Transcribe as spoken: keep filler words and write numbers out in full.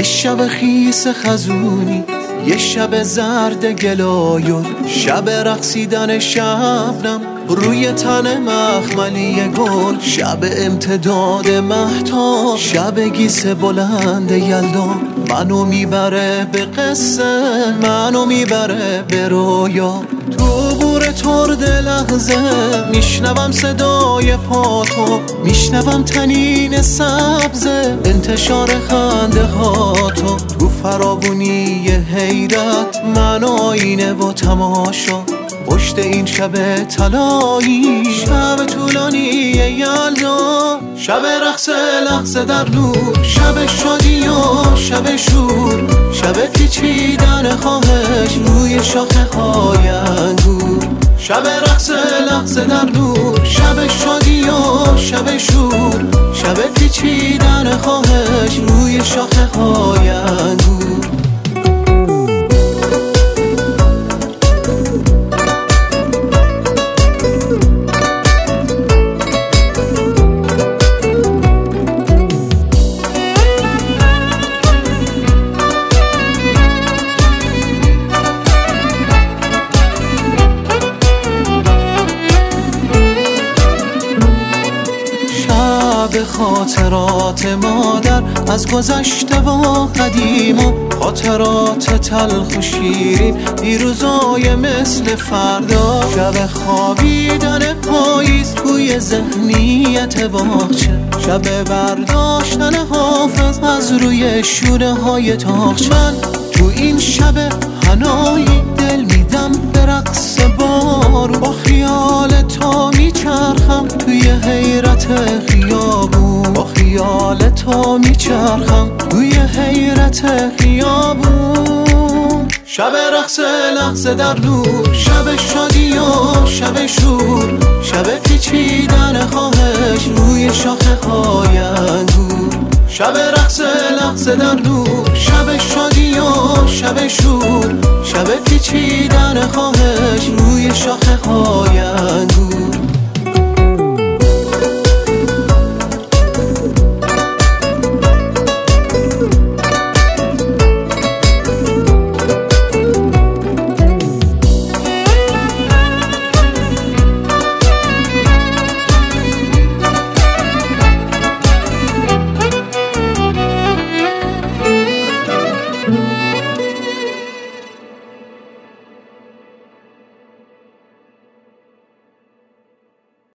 یه شب خیس خزونی، یه شب زرد گلایون، شب رقصیدن شبنم روی تن مخملی گل، شب امتداد مهتاب، شب گیس بلند یلدا. منو میبره به قصه، منو میبره به رویا. تو بور ترد لحظه میشنوم صدای پاتو، میشنوم تنین سبز انتشار خنده هاتو. تو فراوونی حیرت من آینه و تماشا، پشت این شب طلایی، شب طولانی یلدا. شب رقص لحظه در نور، شب شادی و شب شور، شب پیچیدن خواهش روی شاخه های انگور. شب رقص لحظه در نور، شب شادی و شب شور، شب پیچیدن خواهش روی شاخه های انگور. به خاطرات مادر از گذشته و قدیم و خاطرات تلخ و شیرین، دیروزای مثل فردا. شب خوابیدن پاییز توی ذهنیت باغچه، شب برداشتن حافظ از روی شونه های تاقچه. من تو این شب هنایی دل میدم به رقص بارون، با خیال تا میچرخم توی حیرت خیابون، با خیال تا میچرخم توی حیرت خیابون. شب رقص لحظه در نور، شب شادی و شب شور، شب پیچیدن خواهش روی شاخه های انگور. شب رقص لحظه در نور، شب شادی و شب شور، شب پیچیدن خواهش روی شاخه های انگور.